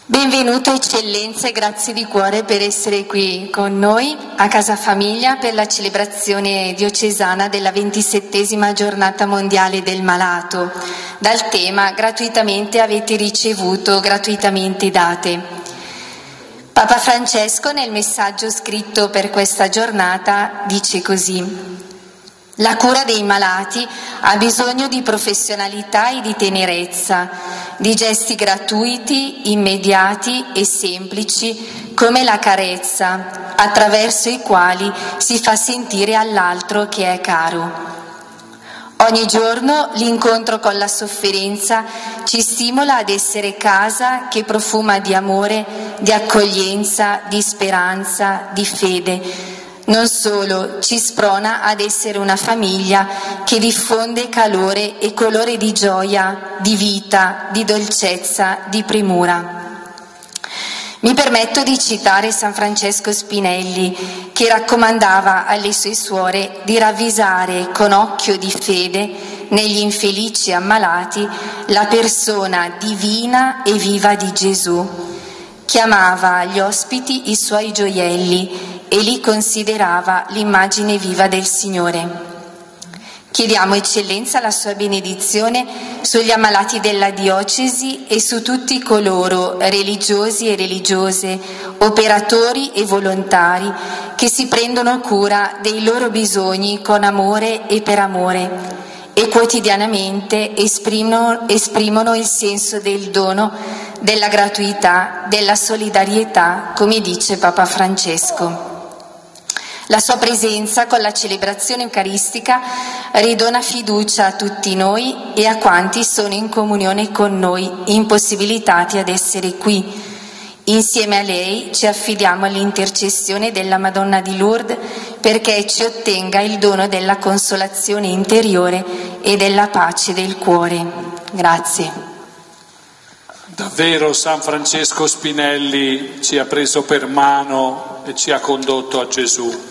Benvenuto Eccellenza e grazie di cuore per essere qui con noi a Casa Famiglia per la celebrazione diocesana della 27ª giornata mondiale del malato, dal tema gratuitamente avete ricevuto, gratuitamente date. Papa Francesco nel messaggio scritto per questa giornata dice così: la cura dei malati ha bisogno di professionalità e di tenerezza, di gesti gratuiti, immediati e semplici come la carezza, attraverso i quali si fa sentire all'altro che è caro. Ogni giorno l'incontro con la sofferenza ci stimola ad essere casa che profuma di amore, di accoglienza, di speranza, di fede. Non solo, ci sprona ad essere una famiglia che diffonde calore e colore di gioia, di vita, di dolcezza, di premura. Mi permetto di citare San Francesco Spinelli, che raccomandava alle sue suore di ravvisare con occhio di fede negli infelici ammalati la persona divina e viva di Gesù. Chiamava gli ospiti i suoi gioielli e li considerava l'immagine viva del Signore. Chiediamo Eccellenza la sua benedizione sugli ammalati della diocesi e su tutti coloro, religiosi e religiose, operatori e volontari, che si prendono cura dei loro bisogni con amore e per amore e quotidianamente esprimono il senso del dono, della gratuità, della solidarietà, come dice Papa Francesco. La sua presenza con la celebrazione eucaristica ridona fiducia a tutti noi e a quanti sono in comunione con noi, impossibilitati ad essere qui. Insieme a lei ci affidiamo all'intercessione della Madonna di Lourdes perché ci ottenga il dono della consolazione interiore e della pace del cuore. Grazie. Davvero San Francesco Spinelli ci ha preso per mano e ci ha condotto a Gesù.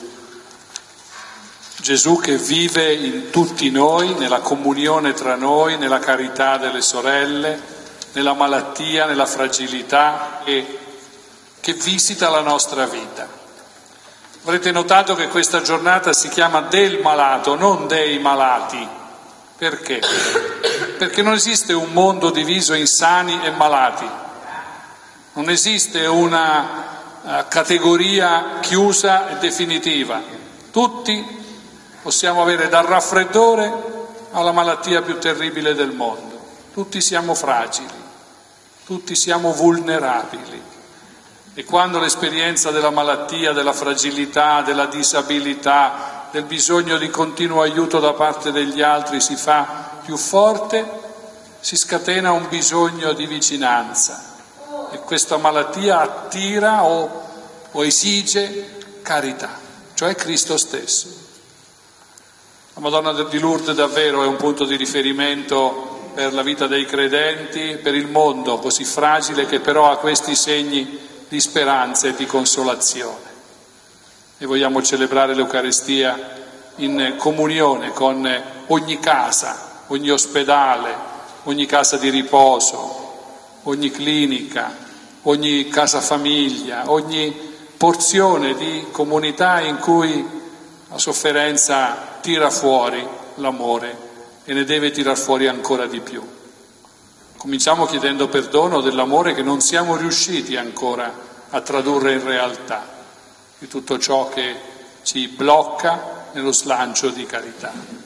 Gesù che vive in tutti noi, nella comunione tra noi, nella carità delle sorelle, nella malattia, nella fragilità e che visita la nostra vita. Avrete notato che questa giornata si chiama del malato, non dei malati. Perché? Perché non esiste un mondo diviso in sani e malati. Non esiste una categoria chiusa e definitiva. Tutti possiamo avere dal raffreddore alla malattia più terribile del mondo. Tutti siamo fragili, tutti siamo vulnerabili. E quando l'esperienza della malattia, della fragilità, della disabilità, del bisogno di continuo aiuto da parte degli altri si fa più forte, si scatena un bisogno di vicinanza. E questa malattia attira o esige carità, cioè Cristo stesso. La Madonna di Lourdes davvero è un punto di riferimento per la vita dei credenti, per il mondo così fragile che però ha questi segni di speranza e di consolazione. E vogliamo celebrare l'Eucaristia in comunione con ogni casa, ogni ospedale, ogni casa di riposo, ogni clinica, ogni casa famiglia, ogni porzione di comunità in cui la sofferenza tira fuori l'amore e ne deve tirar fuori ancora di più. Cominciamo chiedendo perdono dell'amore che non siamo riusciti ancora a tradurre in realtà, di tutto ciò che ci blocca nello slancio di carità.